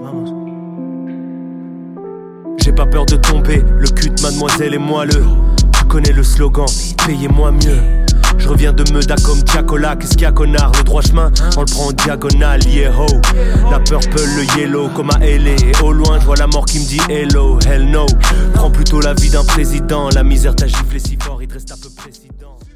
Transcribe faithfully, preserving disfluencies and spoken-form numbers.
J'ai pas peur de tomber, le cul de mademoiselle est moelleux. Tu connais le slogan, payez-moi mieux. Je reviens de Meda comme Diacola, qu'est-ce qu'il y a connard? Le droit chemin, on le prend en diagonale, yeah ho. La purple, le yellow, comme à L A. Et au loin, je vois la mort qui me dit hello, hell no. Prends plutôt la vie d'un président, la misère t'a giflé si fort, il te reste à peu près si...